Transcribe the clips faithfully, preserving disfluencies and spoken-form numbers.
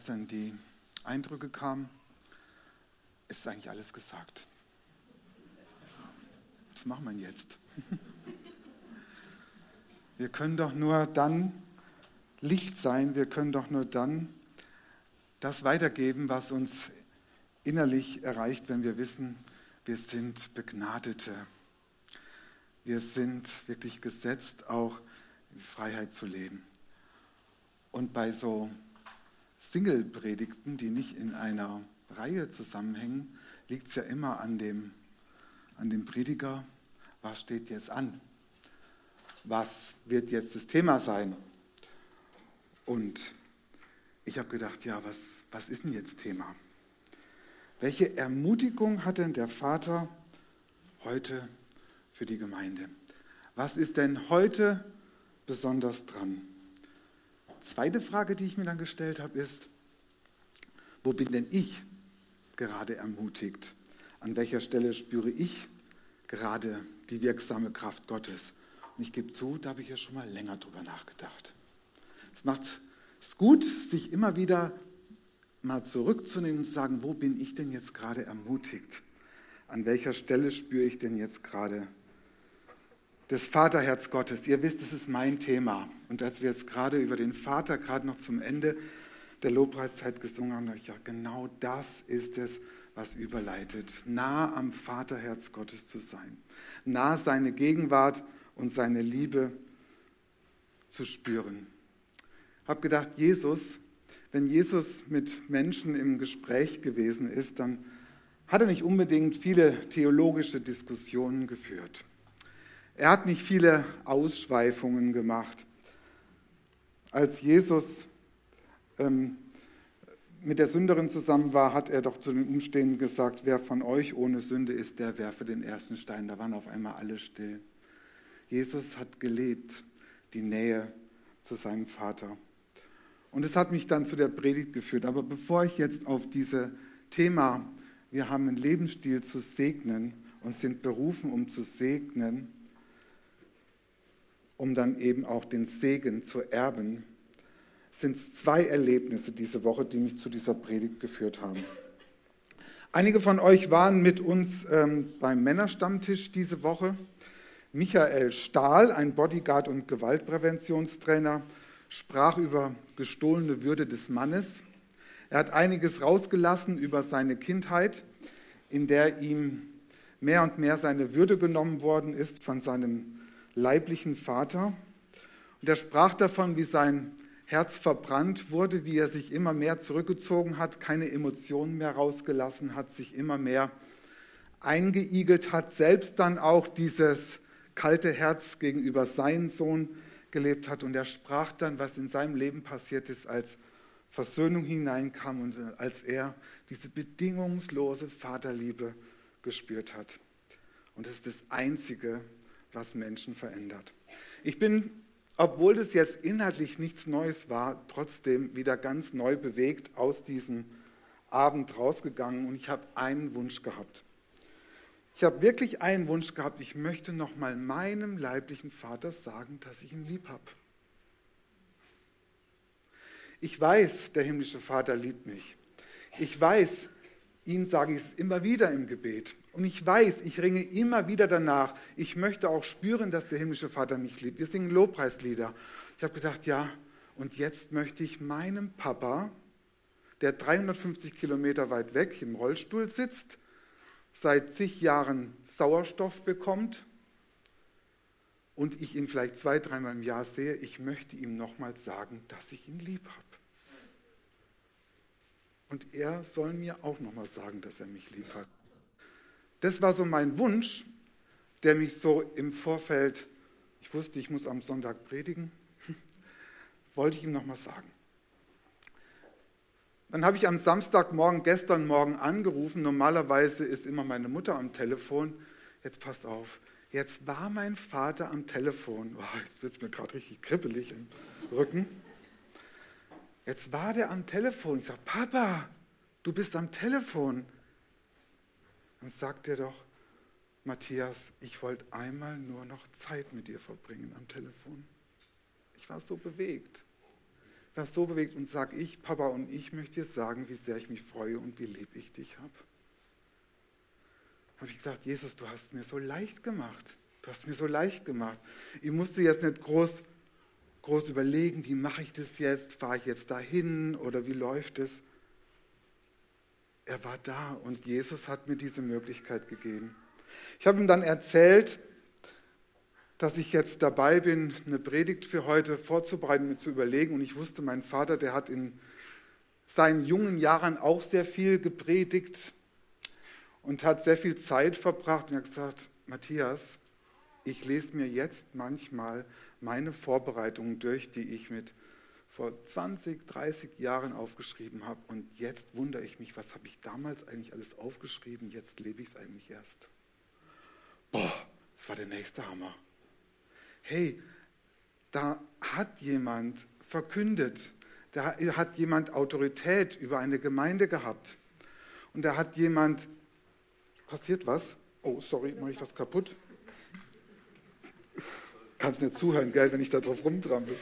als dann die Eindrücke kamen, ist eigentlich alles gesagt. Was machen wir jetzt? Wir können doch nur dann Licht sein, wir können doch nur dann das weitergeben, was uns innerlich erreicht, wenn wir wissen, wir sind Begnadete. Wir sind wirklich gesetzt, auch in Freiheit zu leben. Und bei so Single-Predigten, die nicht in einer Reihe zusammenhängen, liegt es ja immer an dem, an dem Prediger, was steht jetzt an? Was wird jetzt das Thema sein? Und ich habe gedacht, ja, was, was ist denn jetzt Thema? Welche Ermutigung hat denn der Vater heute für die Gemeinde? Was ist denn heute besonders dran? Zweite Frage, die ich mir dann gestellt habe, ist, wo bin denn ich gerade ermutigt? An welcher Stelle spüre ich gerade die wirksame Kraft Gottes? Und ich gebe zu, da habe ich ja schon mal länger drüber nachgedacht. Es macht es gut, sich immer wieder mal zurückzunehmen und zu sagen, wo bin ich denn jetzt gerade ermutigt? An welcher Stelle spüre ich denn jetzt gerade das Vaterherz Gottes? Ihr wisst, das ist mein Thema. Und als wir jetzt gerade über den Vater, gerade noch zum Ende der Lobpreiszeit gesungen haben, habe ich gedacht, genau das ist es, was überleitet. Nah am Vaterherz Gottes zu sein. Nah seine Gegenwart und seine Liebe zu spüren. Ich habe gedacht, Jesus, wenn Jesus mit Menschen im Gespräch gewesen ist, dann hat er nicht unbedingt viele theologische Diskussionen geführt. Er hat nicht viele Ausschweifungen gemacht. Als Jesus ähm, mit der Sünderin zusammen war, hat er doch zu den Umstehenden gesagt, wer von euch ohne Sünde ist, der werfe den ersten Stein. Da waren auf einmal alle still. Jesus hat gelebt, die Nähe zu seinem Vater. Und es hat mich dann zu der Predigt geführt. Aber bevor ich jetzt auf dieses Thema, wir haben einen Lebensstil zu segnen und sind berufen, um zu segnen, um dann eben auch den Segen zu erben, sind es zwei Erlebnisse diese Woche, die mich zu dieser Predigt geführt haben. Einige von euch waren mit uns ähm, beim Männerstammtisch diese Woche. Michael Stahl, ein Bodyguard und Gewaltpräventionstrainer, sprach über gestohlene Würde des Mannes. Er hat einiges rausgelassen über seine Kindheit, in der ihm mehr und mehr seine Würde genommen worden ist von seinem leiblichen Vater. Und er sprach davon, wie sein Herz verbrannt wurde, wie er sich immer mehr zurückgezogen hat, keine Emotionen mehr rausgelassen hat, sich immer mehr eingeigelt hat, selbst dann auch dieses kalte Herz gegenüber seinem Sohn gelebt hat. Und er sprach dann, was in seinem Leben passiert ist, als Versöhnung hineinkam und als er diese bedingungslose Vaterliebe gespürt hat. Und das ist das Einzige, was Menschen verändert. Ich bin, obwohl das jetzt inhaltlich nichts Neues war, trotzdem wieder ganz neu bewegt aus diesem Abend rausgegangen und ich habe einen Wunsch gehabt. Ich habe wirklich einen Wunsch gehabt, ich möchte nochmal meinem leiblichen Vater sagen, dass ich ihn lieb habe. Ich weiß, der himmlische Vater liebt mich. Ich weiß, ihm sage ich es immer wieder im Gebet. Und ich weiß, ich ringe immer wieder danach. Ich möchte auch spüren, dass der himmlische Vater mich liebt. Wir singen Lobpreislieder. Ich habe gedacht, ja, und jetzt möchte ich meinem Papa, der dreihundertfünfzig Kilometer weit weg im Rollstuhl sitzt, seit zig Jahren Sauerstoff bekommt und ich ihn vielleicht zwei, dreimal im Jahr sehe, ich möchte ihm nochmal sagen, dass ich ihn lieb habe. Und er soll mir auch nochmal sagen, dass er mich lieb hat. Das war so mein Wunsch, der mich so im Vorfeld, ich wusste, ich muss am Sonntag predigen, wollte ich ihm nochmal sagen. Dann habe ich am Samstagmorgen, gestern Morgen angerufen. Normalerweise ist immer meine Mutter am Telefon. Jetzt passt auf, jetzt war mein Vater am Telefon. Oh, jetzt wird es mir gerade richtig kribbelig im Rücken. Jetzt war der am Telefon. Ich sage, Papa, du bist am Telefon. Dann sagt er doch, Matthias, ich wollte einmal nur noch Zeit mit dir verbringen am Telefon. Ich war so bewegt. war so bewegt und sage ich, Papa, und ich möchte dir sagen, wie sehr ich mich freue und wie lieb ich dich habe. Habe ich gedacht, Jesus, du hast mir so leicht gemacht. Du hast mir so leicht gemacht. Ich musste jetzt nicht groß, groß überlegen, wie mache ich das jetzt? Fahre ich jetzt dahin oder wie läuft es? Er war da und Jesus hat mir diese Möglichkeit gegeben. Ich habe ihm dann erzählt, dass ich jetzt dabei bin, eine Predigt für heute vorzubereiten, mir zu überlegen. Und ich wusste, mein Vater, der hat in seinen jungen Jahren auch sehr viel gepredigt und hat sehr viel Zeit verbracht. Und er hat gesagt, Matthias, ich lese mir jetzt manchmal meine Vorbereitungen durch, die ich mit vor zwanzig, dreißig Jahren aufgeschrieben habe. Und jetzt wundere ich mich, was habe ich damals eigentlich alles aufgeschrieben? Jetzt lebe ich es eigentlich erst. Boah, das war der nächste Hammer. Hey, da hat jemand verkündet, da hat jemand Autorität über eine Gemeinde gehabt. Und da hat jemand, passiert was? Oh, sorry, mache ich was kaputt? Kannst nicht zuhören, gell, wenn ich da drauf rumtrampel.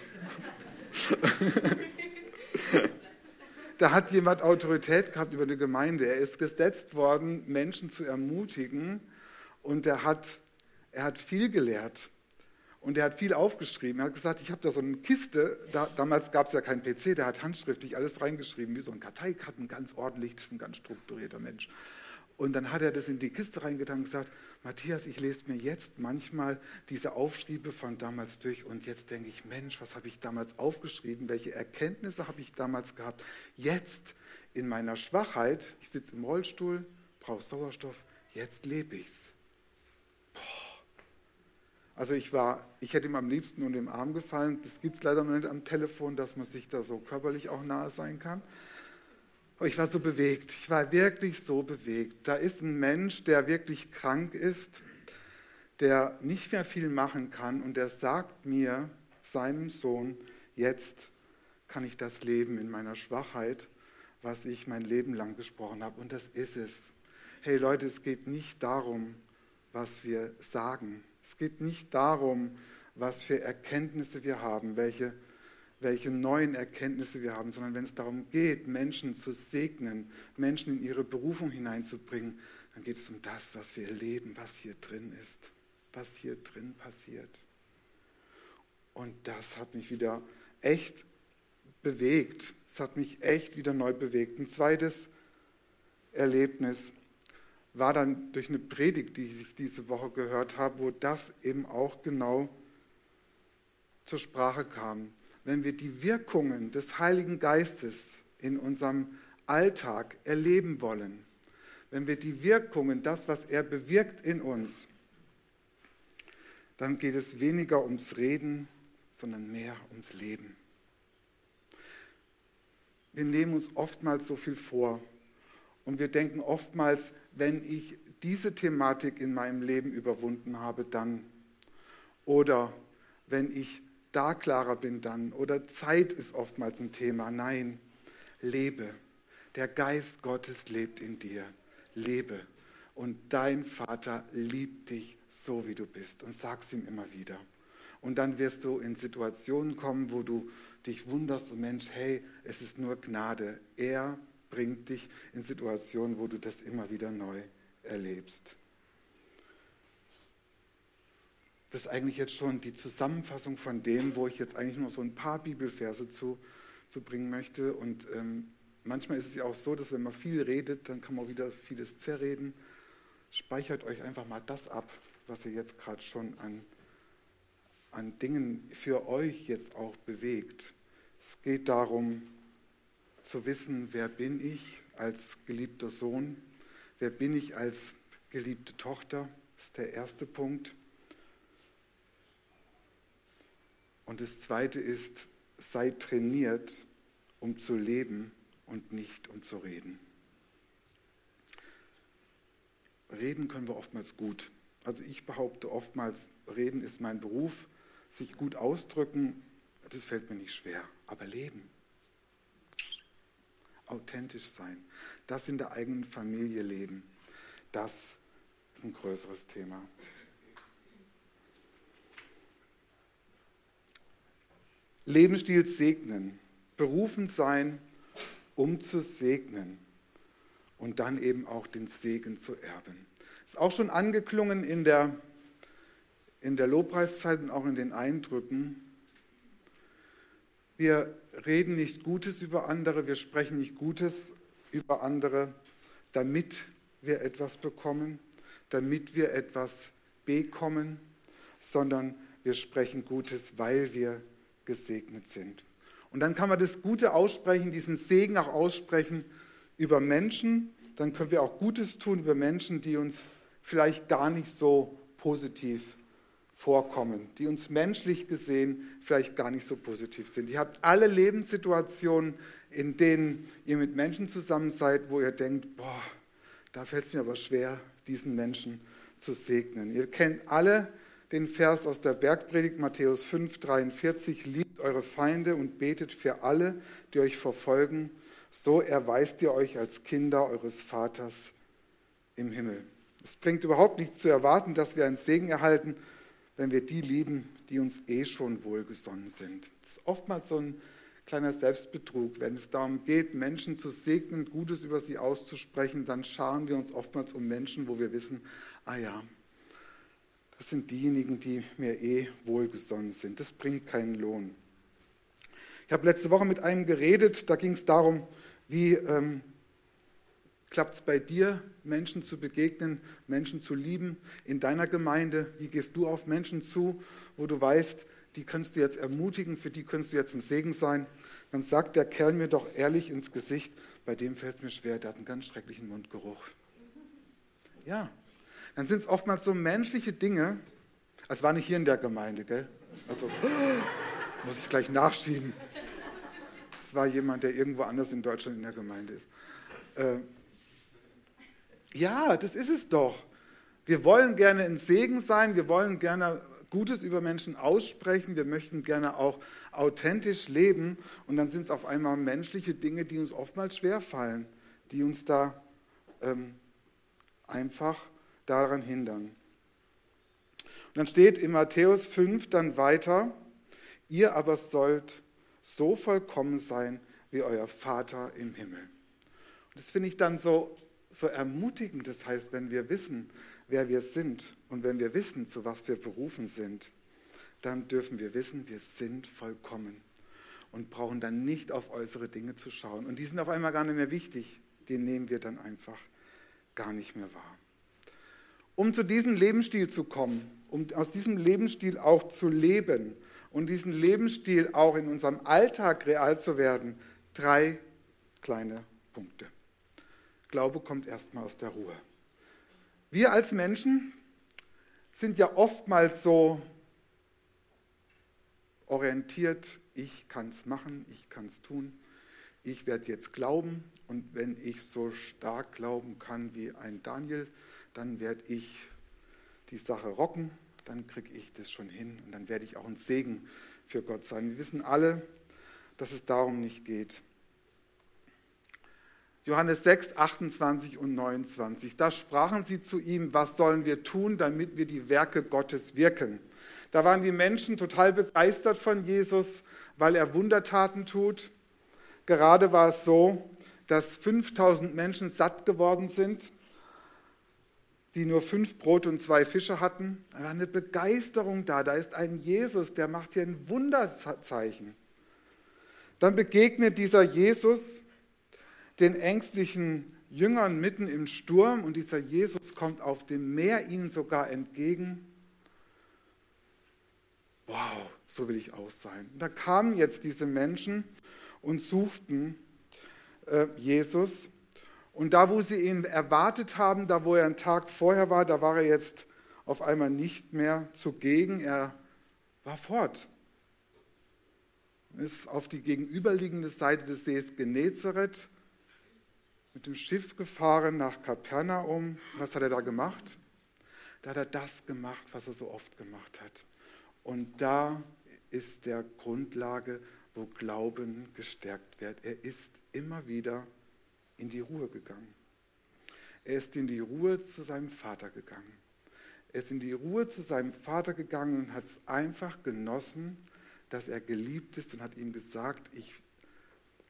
Da hat jemand Autorität gehabt über eine Gemeinde. Er ist gesetzt worden, Menschen zu ermutigen. Und er hat, er hat viel gelehrt. Und er hat viel aufgeschrieben. Er hat gesagt, ich habe da so eine Kiste, da, damals gab es ja keinen P C, der hat handschriftlich alles reingeschrieben, wie so ein Karteikarten, ganz ordentlich, das ist ein ganz strukturierter Mensch. Und dann hat er das in die Kiste reingetan und gesagt, Matthias, ich lese mir jetzt manchmal diese Aufschriebe von damals durch und jetzt denke ich, Mensch, was habe ich damals aufgeschrieben, welche Erkenntnisse habe ich damals gehabt? Jetzt in meiner Schwachheit, ich sitze im Rollstuhl, brauche Sauerstoff, jetzt lebe ich's. Boah. Also ich war, ich hätte ihm am liebsten unter den Arm gefallen, das gibt es leider noch nicht am Telefon, dass man sich da so körperlich auch nahe sein kann. Aber ich war so bewegt, ich war wirklich so bewegt. Da ist ein Mensch, der wirklich krank ist, der nicht mehr viel machen kann und der sagt mir, seinem Sohn, jetzt kann ich das leben in meiner Schwachheit, was ich mein Leben lang gesprochen habe. Und das ist es. Hey Leute, es geht nicht darum, was wir sagen. Es geht nicht darum, was für Erkenntnisse wir haben, welche welche neuen Erkenntnisse wir haben, sondern wenn es darum geht, Menschen zu segnen, Menschen in ihre Berufung hineinzubringen, dann geht es um das, was wir erleben, was hier drin ist, was hier drin passiert. Und das hat mich wieder echt bewegt. Es hat mich echt wieder neu bewegt. Ein zweites Erlebnis war dann durch eine Predigt, die ich diese Woche gehört habe, wo das eben auch genau zur Sprache kam. Wenn wir die Wirkungen des Heiligen Geistes in unserem Alltag erleben wollen, wenn wir die Wirkungen, das, was er bewirkt in uns, dann geht es weniger ums Reden, sondern mehr ums Leben. Wir nehmen uns oftmals so viel vor und wir denken oftmals, wenn ich diese Thematik in meinem Leben überwunden habe, dann, oder wenn ich da klarer bin dann, oder Zeit ist oftmals ein Thema. Nein, lebe. Der Geist Gottes lebt in dir. Lebe. Und dein Vater liebt dich so, wie du bist. Und sag's ihm immer wieder. Und dann wirst du in Situationen kommen, wo du dich wunderst und Mensch, hey, es ist nur Gnade. Er bringt dich in Situationen, wo du das immer wieder neu erlebst. Das ist eigentlich jetzt schon die Zusammenfassung von dem, wo ich jetzt eigentlich nur so ein paar Bibelverse zu, zu bringen möchte. Und ähm, manchmal ist es ja auch so, dass wenn man viel redet, dann kann man wieder vieles zerreden. Speichert euch einfach mal das ab, was ihr jetzt gerade schon an, an Dingen für euch jetzt auch bewegt. Es geht darum, zu wissen, wer bin ich als geliebter Sohn, wer bin ich als geliebte Tochter, das ist der erste Punkt. Und das Zweite ist, sei trainiert, um zu leben und nicht um zu reden. Reden können wir oftmals gut. Also ich behaupte oftmals, Reden ist mein Beruf. Sich gut ausdrücken, das fällt mir nicht schwer. Aber leben, authentisch sein, das in der eigenen Familie leben, das ist ein größeres Thema. Lebensstil segnen. berufen sein, um zu segnen und dann eben auch den Segen zu erben. Ist auch schon angeklungen in der, in der Lobpreiszeit und auch in den Eindrücken. Wir reden nicht Gutes über andere, wir sprechen nicht Gutes über andere, damit wir etwas bekommen, damit wir etwas bekommen, sondern wir sprechen Gutes, weil wir gesegnet sind. Und dann kann man das Gute aussprechen, diesen Segen auch aussprechen über Menschen. Dann können wir auch Gutes tun über Menschen, die uns vielleicht gar nicht so positiv vorkommen, die uns menschlich gesehen vielleicht gar nicht so positiv sind. Ihr habt alle Lebenssituationen, in denen ihr mit Menschen zusammen seid, wo ihr denkt, boah, da fällt es mir aber schwer, diesen Menschen zu segnen. Ihr kennt alle den Vers aus der Bergpredigt, Matthäus fünf, dreiundvierzig, liebt eure Feinde und betet für alle, die euch verfolgen, so erweist ihr euch als Kinder eures Vaters im Himmel. Es bringt überhaupt nichts zu erwarten, dass wir einen Segen erhalten, wenn wir die lieben, die uns eh schon wohlgesonnen sind. Das ist oftmals so ein kleiner Selbstbetrug. Wenn es darum geht, Menschen zu segnen, Gutes über sie auszusprechen, dann scharen wir uns oftmals um Menschen, wo wir wissen, ah ja, das sind diejenigen, die mir eh wohlgesonnen sind. Das bringt keinen Lohn. Ich habe letzte Woche mit einem geredet, da ging es darum, wie ähm, klappt es bei dir, Menschen zu begegnen, Menschen zu lieben in deiner Gemeinde? Wie gehst du auf Menschen zu, wo du weißt, die kannst du jetzt ermutigen, für die kannst du jetzt ein Segen sein? Dann sagt der Kerl mir doch ehrlich ins Gesicht, bei dem fällt es mir schwer, der hat einen ganz schrecklichen Mundgeruch. Ja, dann sind es oftmals so menschliche Dinge, es war nicht hier in der Gemeinde, gell? Also muss ich gleich nachschieben. Es war jemand, der irgendwo anders in Deutschland in der Gemeinde ist. Äh, Ja, das ist es doch. Wir wollen gerne ein Segen sein, wir wollen gerne Gutes über Menschen aussprechen, wir möchten gerne auch authentisch leben und dann sind es auf einmal menschliche Dinge, die uns oftmals schwerfallen, die uns da ähm, einfach daran hindern. Und dann steht in Matthäus fünf dann weiter, ihr aber sollt so vollkommen sein wie euer Vater im Himmel. Und das finde ich dann so so ermutigend. Das heißt, wenn wir wissen, wer wir sind und wenn wir wissen, zu was wir berufen sind, dann dürfen wir wissen, wir sind vollkommen und brauchen dann nicht auf äußere Dinge zu schauen. Und die sind auf einmal gar nicht mehr wichtig. Die nehmen wir dann einfach gar nicht mehr wahr. Um zu diesem Lebensstil zu kommen, um aus diesem Lebensstil auch zu leben und diesen Lebensstil auch in unserem Alltag real zu werden, drei kleine Punkte. Glaube kommt erstmal aus der Ruhe. Wir als Menschen sind ja oftmals so orientiert, ich kann es machen, ich kann es tun, ich werde jetzt glauben und wenn ich so stark glauben kann wie ein Daniel, dann werde ich die Sache rocken, dann kriege ich das schon hin und dann werde ich auch ein Segen für Gott sein. Wir wissen alle, dass es darum nicht geht. Johannes sechs, achtundzwanzig und neunundzwanzig. Da sprachen sie zu ihm, was sollen wir tun, damit wir die Werke Gottes wirken? Da waren die Menschen total begeistert von Jesus, weil er Wundertaten tut. Gerade war es so, dass fünftausend Menschen satt geworden sind, die nur fünf Brote und zwei Fische hatten. Da war eine Begeisterung da. Da ist ein Jesus, der macht hier ein Wunderzeichen. Dann begegnet dieser Jesus den ängstlichen Jüngern mitten im Sturm und dieser Jesus kommt auf dem Meer ihnen sogar entgegen. Wow, so will ich auch sein. Und da kamen jetzt diese Menschen und suchten äh, Jesus. Und da, wo sie ihn erwartet haben, da, wo er einen Tag vorher war, da war er jetzt auf einmal nicht mehr zugegen. Er war fort. Er ist auf die gegenüberliegende Seite des Sees Genezareth mit dem Schiff gefahren nach Kapernaum. Was hat er da gemacht? Da hat er das gemacht, was er so oft gemacht hat. Und da ist der Grundlage, wo Glauben gestärkt wird. Er ist immer wieder in die Ruhe gegangen. Er ist in die Ruhe zu seinem Vater gegangen. Er ist in die Ruhe zu seinem Vater gegangen und hat es einfach genossen, dass er geliebt ist und hat ihm gesagt, ich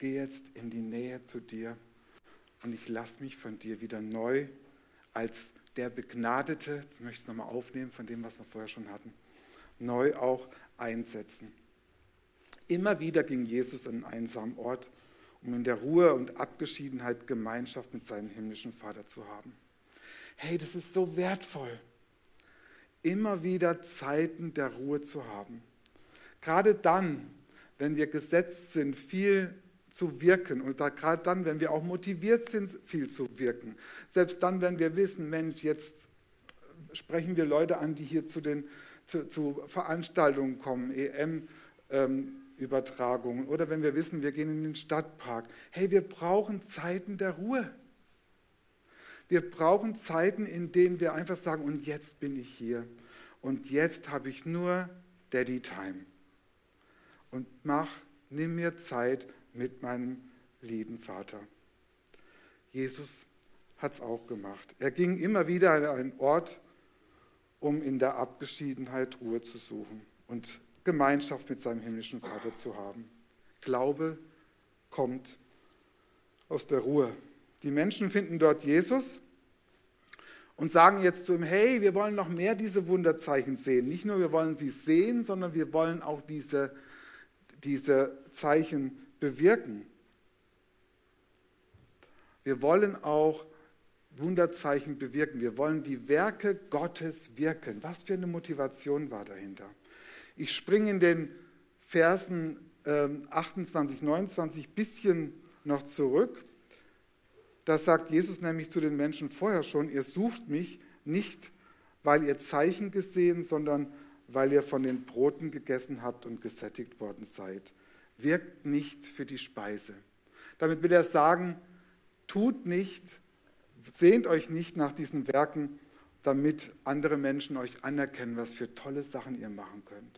gehe jetzt in die Nähe zu dir und ich lasse mich von dir wieder neu als der Begnadete, jetzt möchte ich es nochmal aufnehmen von dem, was wir vorher schon hatten, neu auch einsetzen. Immer wieder ging Jesus an einen einsamen Ort, um in der Ruhe und Abgeschiedenheit Gemeinschaft mit seinem himmlischen Vater zu haben. Hey, das ist so wertvoll, immer wieder Zeiten der Ruhe zu haben. Gerade dann, wenn wir gesetzt sind, viel zu wirken und da, gerade dann, wenn wir auch motiviert sind, viel zu wirken. Selbst dann, wenn wir wissen, Mensch, jetzt sprechen wir Leute an, die hier zu den zu, zu Veranstaltungen kommen, E M-Übertragungen, ähm, oder wenn wir wissen, wir gehen in den Stadtpark. Hey, wir brauchen Zeiten der Ruhe. Wir brauchen Zeiten, in denen wir einfach sagen, und jetzt bin ich hier. Und jetzt habe ich nur Daddy Time. Und mach, nimm mir Zeit mit meinem lieben Vater. Jesus hat es auch gemacht. Er ging immer wieder an einen Ort, um in der Abgeschiedenheit Ruhe zu suchen und Gemeinschaft mit seinem himmlischen Vater zu haben. Glaube kommt aus der Ruhe. Die Menschen finden dort Jesus und sagen jetzt zu ihm, hey, wir wollen noch mehr diese Wunderzeichen sehen. Nicht nur wir wollen sie sehen, sondern wir wollen auch diese, diese Zeichen bewirken. Wir wollen auch Wunderzeichen bewirken. Wir wollen die Werke Gottes wirken. Was für eine Motivation war dahinter? Ich springe in den Versen ähm, achtundzwanzig, neunundzwanzig ein bisschen noch zurück. Da sagt Jesus nämlich zu den Menschen vorher schon, ihr sucht mich nicht, weil ihr Zeichen gesehen, sondern weil ihr von den Broten gegessen habt und gesättigt worden seid. Wirkt nicht für die Speise. Damit will er sagen, tut nicht, sehnt euch nicht nach diesen Werken, damit andere Menschen euch anerkennen, was für tolle Sachen ihr machen könnt.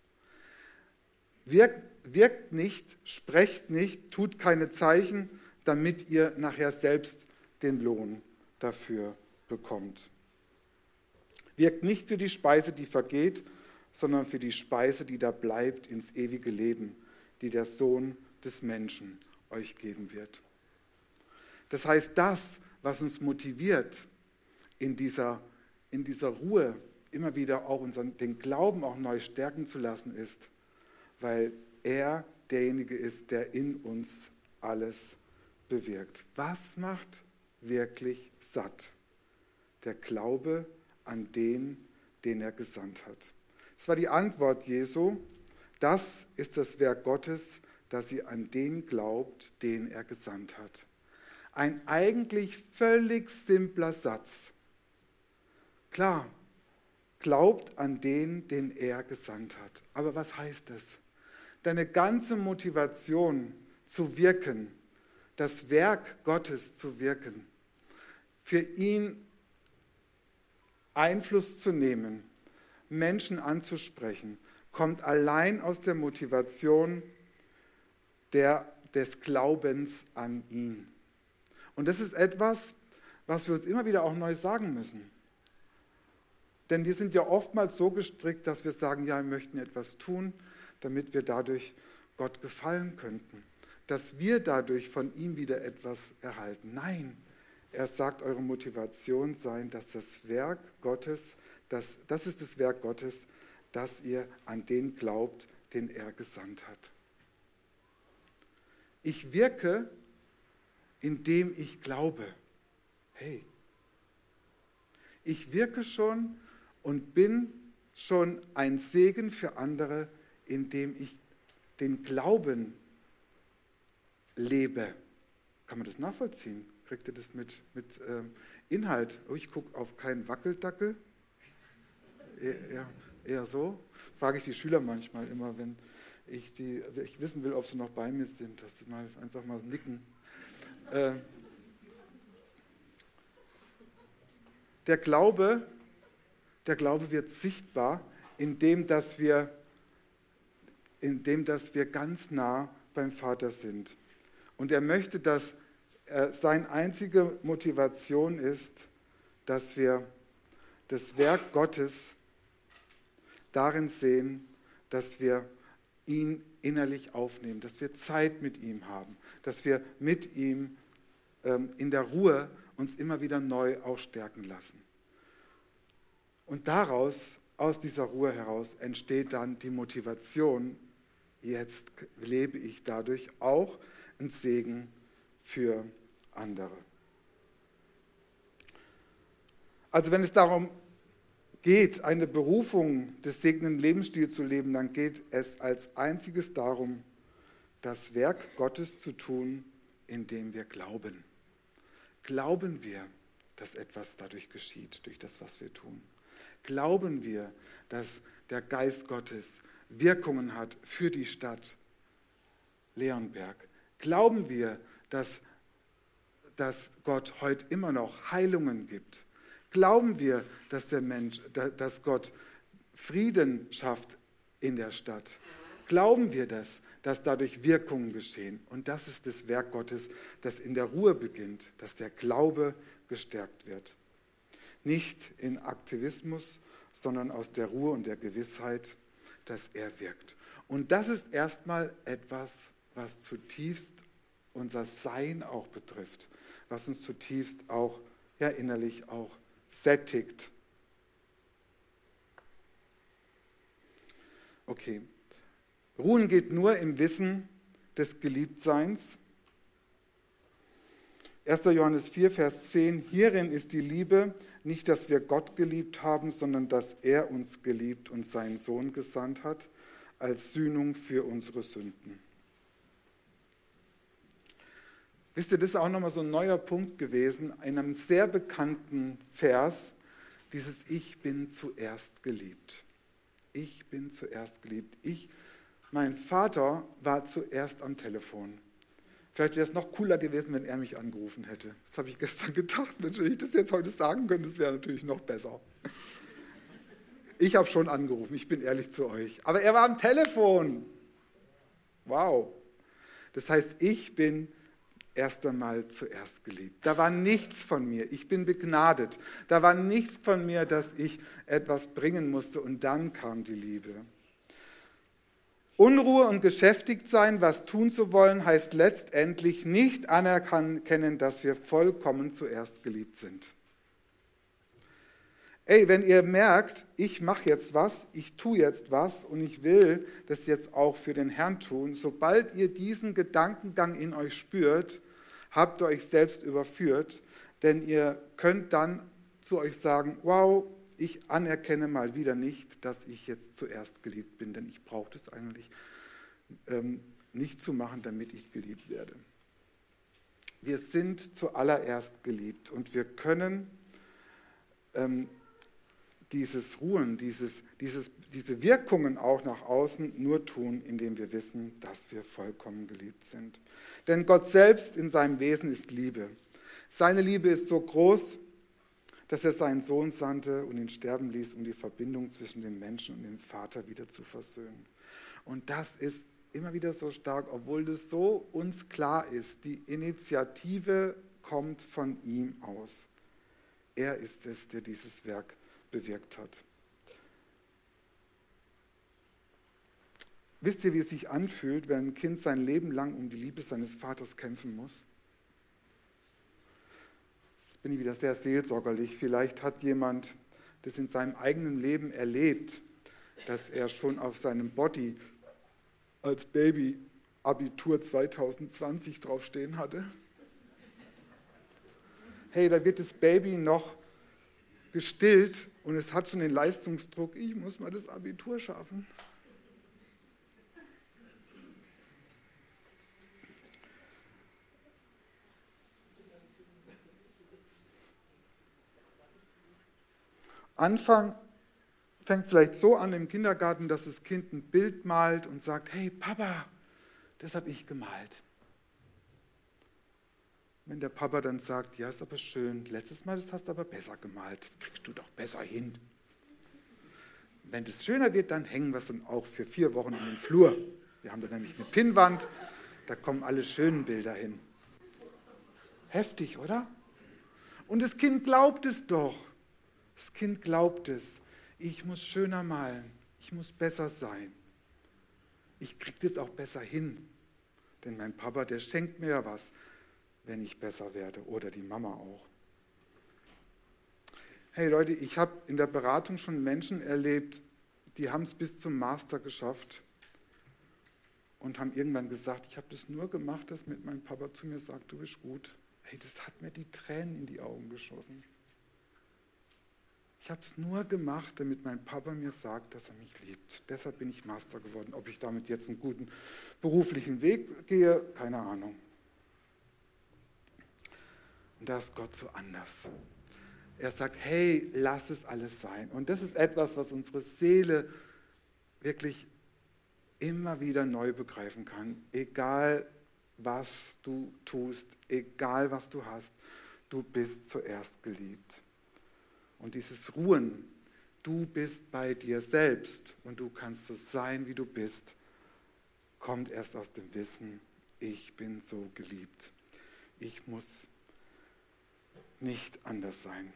Wirkt, wirkt nicht, sprecht nicht, tut keine Zeichen, damit ihr nachher selbst den Lohn dafür bekommt. Wirkt nicht für die Speise, die vergeht, sondern für die Speise, die da bleibt, ins ewige Leben, die der Sohn des Menschen euch geben wird. Das heißt, das, was uns motiviert, in dieser, in dieser Ruhe immer wieder auch unseren, den Glauben auch neu stärken zu lassen, ist, weil er derjenige ist, der in uns alles bewirkt. Was macht wirklich satt? Der Glaube an den, den er gesandt hat. Das war die Antwort Jesu. Das ist das Werk Gottes, dass ihr an den glaubt, den er gesandt hat. Ein eigentlich völlig simpler Satz. Klar, glaubt an den, den er gesandt hat. Aber was heißt das? Deine ganze Motivation zu wirken, das Werk Gottes zu wirken, für ihn Einfluss zu nehmen, Menschen anzusprechen, kommt allein aus der Motivation der, des Glaubens an ihn. Und das ist etwas, was wir uns immer wieder auch neu sagen müssen. Denn wir sind ja oftmals so gestrickt, dass wir sagen, ja, wir möchten etwas tun, damit wir dadurch Gott gefallen könnten. Dass wir dadurch von ihm wieder etwas erhalten. Nein, er sagt, eure Motivation sein, dass das Werk Gottes, das, das ist das Werk Gottes, dass ihr an den glaubt, den er gesandt hat. Ich wirke, indem ich glaube. Hey, ich wirke schon und bin schon ein Segen für andere, indem ich den Glauben lebe. Kann man das nachvollziehen? Kriegt ihr das mit, mit ähm, Inhalt? Oh, ich gucke auf keinen Wackeldackel. Eher, eher, eher so. Frage ich die Schüler manchmal immer, wenn ich, die, ich wissen will, ob sie noch bei mir sind, dass sie mal einfach mal nicken. Äh, der Glaube, der Glaube wird sichtbar, indem dass wir, indem dass wir ganz nah beim Vater sind. Und er möchte, dass äh, seine einzige Motivation ist, dass wir das Werk Gottes darin sehen, dass wir ihn innerlich aufnehmen, dass wir Zeit mit ihm haben, dass wir mit ihm ähm, in der Ruhe uns immer wieder neu ausstärken lassen. Und daraus, aus dieser Ruhe heraus, entsteht dann die Motivation, jetzt lebe ich dadurch auch ein Segen für andere. Also wenn es darum geht, eine Berufung des segnenden Lebensstils zu leben, dann geht es als einziges darum, das Werk Gottes zu tun, indem wir glauben. Glauben wir, dass etwas dadurch geschieht, durch das, was wir tun? Glauben wir, dass der Geist Gottes Wirkungen hat für die Stadt Leonberg? Glauben wir, dass, dass Gott heute immer noch Heilungen gibt? Glauben wir, dass der Mensch, dass Gott Frieden schafft in der Stadt? Glauben wir das, dass dadurch Wirkungen geschehen? Und das ist das Werk Gottes, das in der Ruhe beginnt, dass der Glaube gestärkt wird. Nicht in Aktivismus, sondern aus der Ruhe und der Gewissheit, dass er wirkt. Und das ist erstmal etwas, was zutiefst unser Sein auch betrifft, was uns zutiefst auch ja, innerlich auch sättigt. Okay. Ruhen geht nur im Wissen des Geliebtseins. erster Johannes vier, Vers zehn. Hierin ist die Liebe, nicht, dass wir Gott geliebt haben, sondern dass er uns geliebt und seinen Sohn gesandt hat, als Sühnung für unsere Sünden. Wisst ihr, das ist auch nochmal so ein neuer Punkt gewesen, in einem sehr bekannten Vers, dieses Ich bin zuerst geliebt. Ich bin zuerst geliebt. Ich, mein Vater war zuerst am Telefon. Vielleicht wäre es noch cooler gewesen, wenn er mich angerufen hätte. Das habe ich gestern gedacht. Wenn ich das jetzt heute sagen könnte, das wäre natürlich noch besser. Ich habe schon angerufen, ich bin ehrlich zu euch. Aber er war am Telefon. Wow. Das heißt, ich bin erst einmal zuerst geliebt. Da war nichts von mir. Ich bin begnadet. Da war nichts von mir, dass ich etwas bringen musste. Und dann kam die Liebe. Unruhe und geschäftigt sein, was tun zu wollen, heißt letztendlich nicht anerkennen, dass wir vollkommen zuerst geliebt sind. Ey, wenn ihr merkt, ich mache jetzt was, ich tue jetzt was und ich will das jetzt auch für den Herrn tun, sobald ihr diesen Gedankengang in euch spürt, habt ihr euch selbst überführt, denn ihr könnt dann zu euch sagen, wow, ich anerkenne mal wieder nicht, dass ich jetzt zuerst geliebt bin, denn ich brauche das eigentlich ähm, nicht zu machen, damit ich geliebt werde. Wir sind zuallererst geliebt und wir können ähm, dieses Ruhen, dieses, dieses, diese Wirkungen auch nach außen nur tun, indem wir wissen, dass wir vollkommen geliebt sind. Denn Gott selbst in seinem Wesen ist Liebe. Seine Liebe ist so groß, dass er seinen Sohn sandte und ihn sterben ließ, um die Verbindung zwischen dem Menschen und dem Vater wieder zu versöhnen. Und das ist immer wieder so stark, obwohl das so uns klar ist. Die Initiative kommt von ihm aus. Er ist es, der dieses Werk bewirkt hat. Wisst ihr, wie es sich anfühlt, wenn ein Kind sein Leben lang um die Liebe seines Vaters kämpfen muss? Jetzt bin ich wieder sehr seelsorgerlich. Vielleicht hat jemand das in seinem eigenen Leben erlebt, dass er schon auf seinem Body als Baby Abitur zwanzig zwanzig draufstehen hatte. Hey, da wird das Baby noch gestillt und es hat schon den Leistungsdruck, ich muss mal das Abitur schaffen. Anfang fängt vielleicht so an im Kindergarten, dass das Kind ein Bild malt und sagt, hey Papa, das habe ich gemalt. Wenn der Papa dann sagt, ja, ist aber schön, letztes Mal, das hast du aber besser gemalt, das kriegst du doch besser hin. Wenn das schöner wird, dann hängen wir es dann auch für vier Wochen in den Flur. Wir haben da nämlich eine Pinnwand, da kommen alle schönen Bilder hin. Heftig, oder? Und das Kind glaubt es doch. Das Kind glaubt es. Ich muss schöner malen, ich muss besser sein. ich kriege das auch besser hin. Denn mein Papa, der schenkt mir ja was, wenn ich besser werde. Oder die Mama auch. Hey Leute, ich habe in der Beratung schon Menschen erlebt, die haben es bis zum Master geschafft und haben irgendwann gesagt, ich habe das nur gemacht, dass mit meinem Papa zu mir sagt, du bist gut. Hey, das hat mir die Tränen in die Augen geschossen. Ich habe es nur gemacht, damit mein Papa mir sagt, dass er mich liebt. Deshalb bin ich Master geworden. Ob ich damit jetzt einen guten beruflichen Weg gehe, keine Ahnung. Und da ist Gott so anders. Er sagt, hey, lass es alles sein. Und das ist etwas, was unsere Seele wirklich immer wieder neu begreifen kann. Egal, was du tust, egal, was du hast, du bist zuerst geliebt. Und dieses Ruhen, du bist bei dir selbst und du kannst so sein, wie du bist, kommt erst aus dem Wissen, ich bin so geliebt. Ich muss nicht anders sein.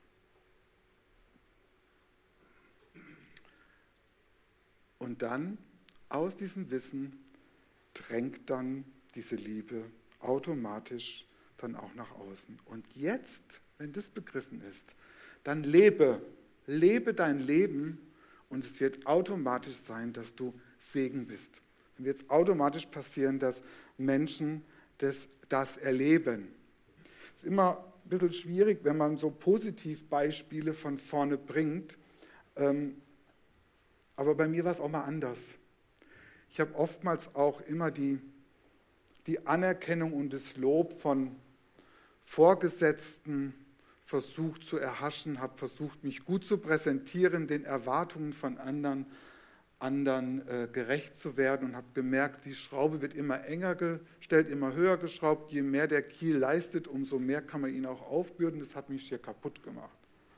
Und dann, aus diesem Wissen, drängt dann diese Liebe automatisch dann auch nach außen. Und jetzt, wenn das begriffen ist, dann lebe, lebe dein Leben und es wird automatisch sein, dass du Segen bist. Dann wird es automatisch passieren, dass Menschen das, das erleben. Es ist immer ein bisschen schwierig, wenn man so Positivbeispiele von vorne bringt. Ähm, aber bei mir war es auch mal anders. Ich habe oftmals auch immer die, die Anerkennung und das Lob von Vorgesetzten versucht zu erhaschen, habe versucht, mich gut zu präsentieren, den Erwartungen von anderen, anderen äh, gerecht zu werden und habe gemerkt, die Schraube wird immer enger gestellt, immer höher geschraubt. Je mehr der Kiel leistet, umso mehr kann man ihn auch aufbürden. Das hat mich hier kaputt gemacht.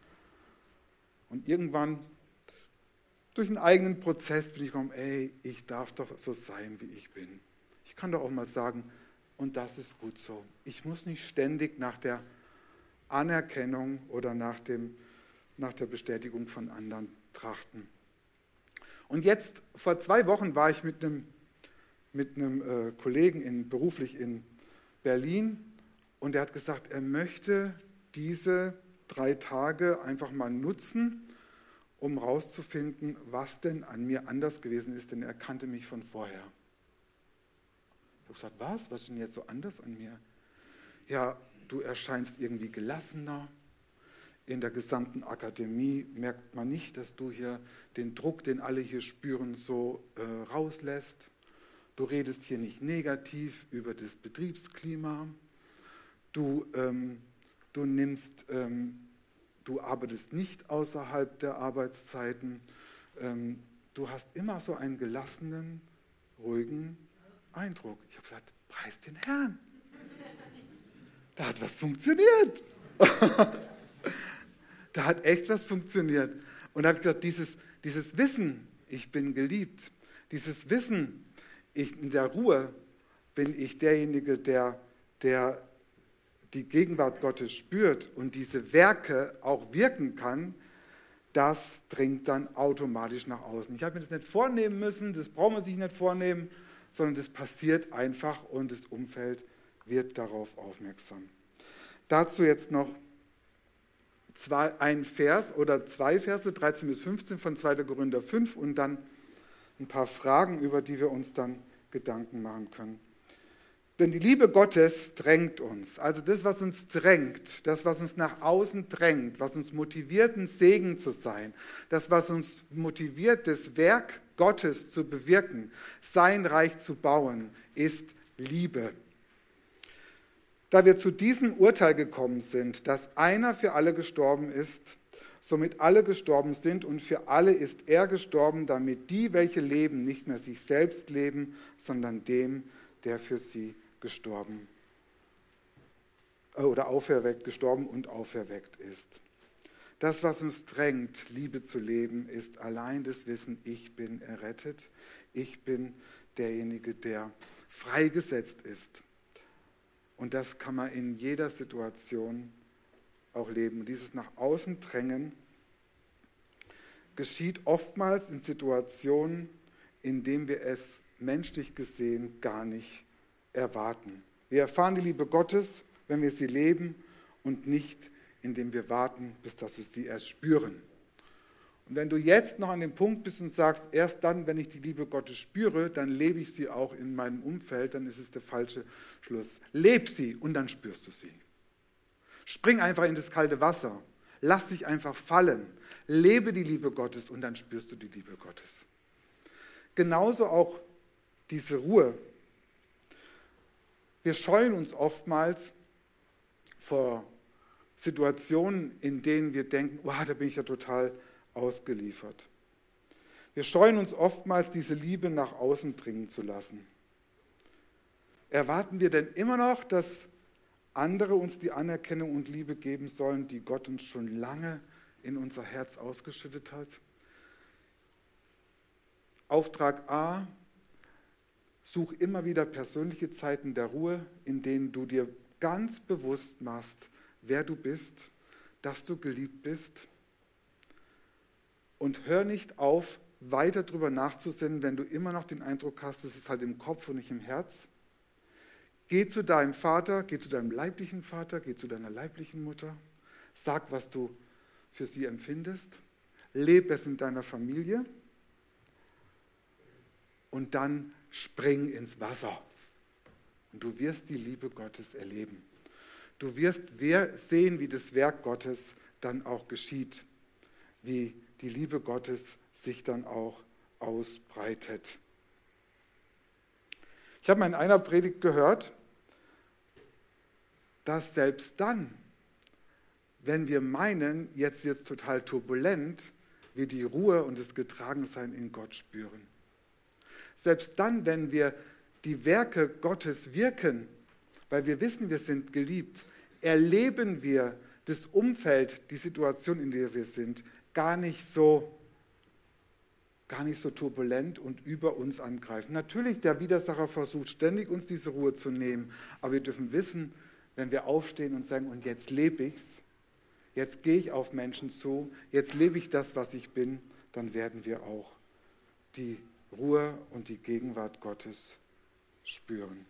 Und irgendwann, durch einen eigenen Prozess, bin ich gekommen, ey, ich darf doch so sein, wie ich bin. Ich kann doch auch mal sagen, und das ist gut so. Ich muss nicht ständig nach der Anerkennung oder nach, dem, nach der Bestätigung von anderen trachten. Und jetzt, vor zwei Wochen war ich mit einem, mit einem äh, Kollegen in, beruflich in Berlin und er hat gesagt, er möchte diese drei Tage einfach mal nutzen, um rauszufinden, was denn an mir anders gewesen ist, denn er kannte mich von vorher. Ich habe gesagt, was? Was ist denn jetzt so anders an mir? Ja, du erscheinst irgendwie gelassener. In der gesamten Akademie merkt man nicht, dass du hier den Druck, den alle hier spüren, so äh, rauslässt. Du redest hier nicht negativ über das Betriebsklima. Du, ähm, du nimmst, ähm, du arbeitest nicht außerhalb der Arbeitszeiten. Ähm, du hast immer so einen gelassenen, ruhigen Eindruck. Ich habe gesagt, preis den Herrn. Da hat was funktioniert. Da hat echt was funktioniert. Und da habe ich gesagt, dieses, dieses Wissen, ich bin geliebt, dieses Wissen, ich, in der Ruhe bin ich derjenige, der, der die Gegenwart Gottes spürt und diese Werke auch wirken kann, das dringt dann automatisch nach außen. Ich habe mir das nicht vornehmen müssen, das braucht man sich nicht vornehmen, sondern das passiert einfach und das Umfeld wird darauf aufmerksam. Dazu jetzt noch zwei, ein Vers oder zwei Verse, dreizehn bis fünfzehn von zweiter Korinther fünf und dann ein paar Fragen, über die wir uns dann Gedanken machen können. Denn die Liebe Gottes drängt uns, also das, was uns drängt, das, was uns nach außen drängt, was uns motiviert, ein Segen zu sein, das, was uns motiviert, das Werk Gottes zu bewirken, sein Reich zu bauen, ist Liebe. Da wir zu diesem Urteil gekommen sind, dass einer für alle gestorben ist, somit alle gestorben sind und für alle ist er gestorben, damit die, welche leben, nicht mehr sich selbst leben, sondern dem, der für sie gestorben oder auferweckt, gestorben und auferweckt ist. Das, was uns drängt, Liebe zu leben, ist allein das Wissen, ich bin errettet, ich bin derjenige, der freigesetzt ist. Und das kann man in jeder Situation auch leben. Und dieses nach außen drängen geschieht oftmals in Situationen, in denen wir es menschlich gesehen gar nicht erwarten. Wir erfahren die Liebe Gottes, wenn wir sie leben und nicht, indem wir warten, bis dass wir sie erst spüren. Und wenn du jetzt noch an dem Punkt bist und sagst, erst dann, wenn ich die Liebe Gottes spüre, dann lebe ich sie auch in meinem Umfeld, dann ist es der falsche Schluss. Leb sie und dann spürst du sie. Spring einfach in das kalte Wasser. Lass dich einfach fallen. Lebe die Liebe Gottes und dann spürst du die Liebe Gottes. Genauso auch diese Ruhe. Wir scheuen uns oftmals vor Situationen, in denen wir denken, oh, da bin ich ja total ausgeliefert. Wir scheuen uns oftmals, diese Liebe nach außen dringen zu lassen. Erwarten wir denn immer noch, dass andere uns die Anerkennung und Liebe geben sollen, die Gott uns schon lange in unser Herz ausgeschüttet hat? Auftrag A: Such immer wieder persönliche Zeiten der Ruhe, in denen du dir ganz bewusst machst, wer du bist, dass du geliebt bist. Und hör nicht auf, weiter darüber nachzusinnen, wenn du immer noch den Eindruck hast, es ist halt im Kopf und nicht im Herz. Geh zu deinem Vater, geh zu deinem leiblichen Vater, geh zu deiner leiblichen Mutter. Sag, was du für sie empfindest. Leb es in deiner Familie. Und dann spring ins Wasser. Und du wirst die Liebe Gottes erleben. Du wirst sehen, wie das Werk Gottes dann auch geschieht. Wie die Liebe Gottes sich dann auch ausbreitet. Ich habe mal in einer Predigt gehört, dass selbst dann, wenn wir meinen, jetzt wird es total turbulent, wir die Ruhe und das Getragensein in Gott spüren. Selbst dann, wenn wir die Werke Gottes wirken, weil wir wissen, wir sind geliebt, erleben wir das Umfeld, die Situation, in der wir sind, gar nicht so, gar nicht so turbulent und über uns angreifen. Natürlich, der Widersacher versucht ständig, uns diese Ruhe zu nehmen, aber wir dürfen wissen, wenn wir aufstehen und sagen, und jetzt lebe ich's, jetzt gehe ich auf Menschen zu, jetzt lebe ich das, was ich bin, dann werden wir auch die Ruhe und die Gegenwart Gottes spüren.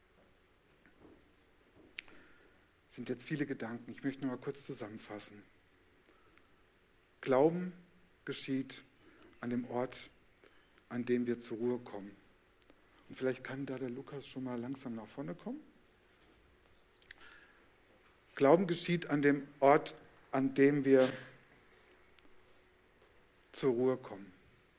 Das sind jetzt viele Gedanken. Ich möchte noch mal kurz zusammenfassen. Glauben geschieht an dem Ort, an dem wir zur Ruhe kommen. Und vielleicht kann da der Lukas schon mal langsam nach vorne kommen. Glauben geschieht an dem Ort, an dem wir zur Ruhe kommen.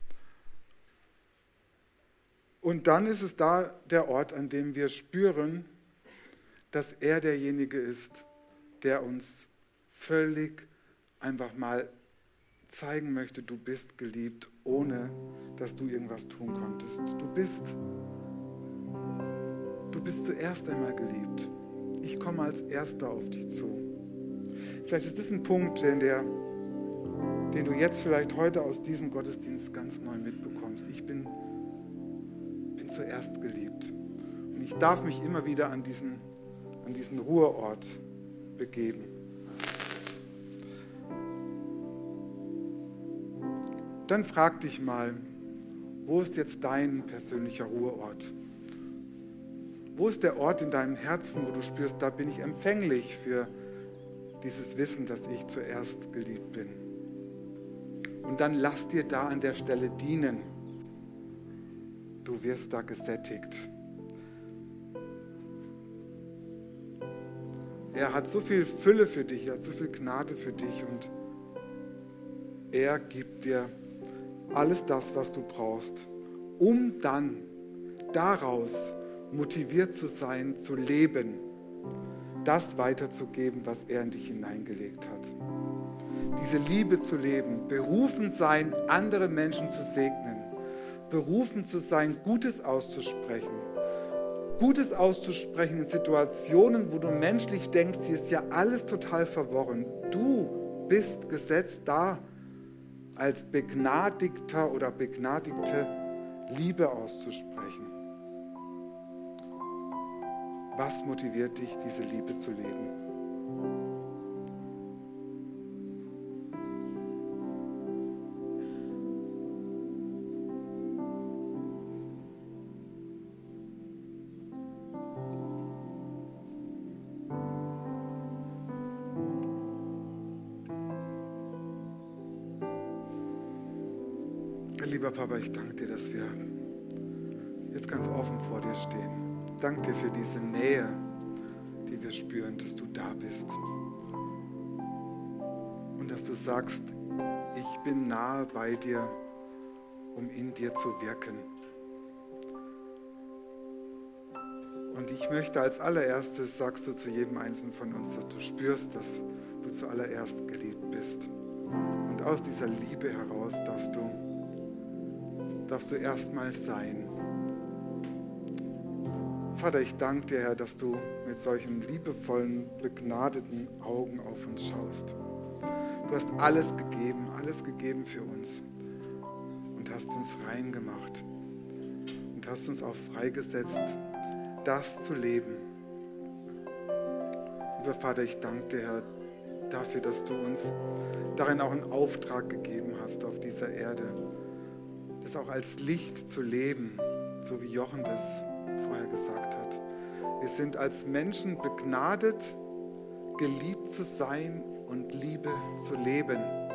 Und dann ist es da der Ort, an dem wir spüren, dass er derjenige ist, der uns völlig einfach mal zeigen möchte, du bist geliebt, ohne dass du irgendwas tun konntest. Du bist, du bist zuerst einmal geliebt. Ich komme als Erster auf dich zu. Vielleicht ist das ein Punkt, den, der, den du jetzt vielleicht heute aus diesem Gottesdienst ganz neu mitbekommst. Ich bin, bin zuerst geliebt. Und ich darf mich immer wieder an diesen, an diesen Ruheort begeben. Dann frag dich mal, wo ist jetzt dein persönlicher Ruheort? Wo ist der Ort in deinem Herzen, wo du spürst, da bin ich empfänglich für dieses Wissen, dass ich zuerst geliebt bin? Und dann lass dir da an der Stelle dienen. Du wirst da gesättigt. Er hat so viel Fülle für dich, er hat so viel Gnade für dich und er gibt dir alles das, was du brauchst, um dann daraus motiviert zu sein, zu leben, das weiterzugeben, was er in dich hineingelegt hat. Diese Liebe zu leben, berufen sein, andere Menschen zu segnen, berufen zu sein, Gutes auszusprechen, Gutes auszusprechen in Situationen, wo du menschlich denkst, hier ist ja alles total verworren. Du bist gesetzt da, als Begnadigter oder Begnadigte Liebe auszusprechen. Was motiviert dich, diese Liebe zu leben? Lieber Papa, ich danke dir, dass wir jetzt ganz offen vor dir stehen. Ich danke dir für diese Nähe, die wir spüren, dass du da bist. Und dass du sagst, ich bin nahe bei dir, um in dir zu wirken. Und ich möchte als allererstes, sagst du zu jedem Einzelnen von uns, dass du spürst, dass du zuallererst geliebt bist. Und aus dieser Liebe heraus darfst du, darfst du erstmal sein. Vater, ich danke dir, Herr, dass du mit solchen liebevollen, begnadeten Augen auf uns schaust. Du hast alles gegeben, alles gegeben für uns und hast uns rein gemacht und hast uns auch freigesetzt, das zu leben. Lieber Vater, ich danke dir, Herr, dafür, dass du uns darin auch einen Auftrag gegeben hast auf dieser Erde, das auch als Licht zu leben, so wie Jochen das vorher gesagt hat. Wir sind als Menschen begnadet, geliebt zu sein und Liebe zu leben.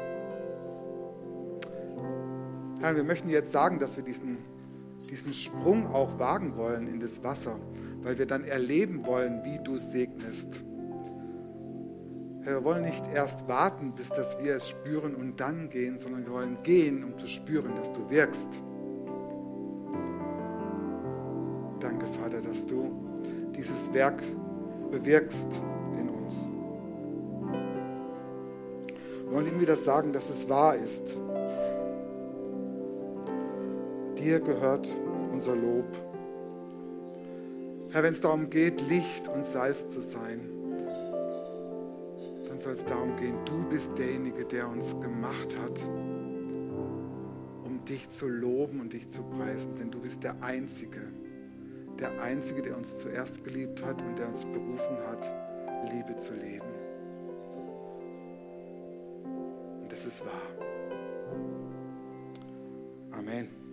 Herr, wir möchten jetzt sagen, dass wir diesen, diesen Sprung auch wagen wollen in das Wasser, weil wir dann erleben wollen, wie du segnest. Herr, wir wollen nicht erst warten, bis dass wir es spüren und dann gehen, sondern wir wollen gehen, um zu spüren, dass du wirkst. Danke, Vater, dass du dieses Werk bewirkst in uns. Wir wollen ihm wieder sagen, dass es wahr ist. Dir gehört unser Lob. Herr, wenn es darum geht, Licht und Salz zu sein, dann soll es darum gehen, du bist derjenige, der uns gemacht hat, um dich zu loben und dich zu preisen, denn du bist der Einzige, der Einzige, der uns zuerst geliebt hat und der uns berufen hat, Liebe zu leben. Und das ist wahr. Amen.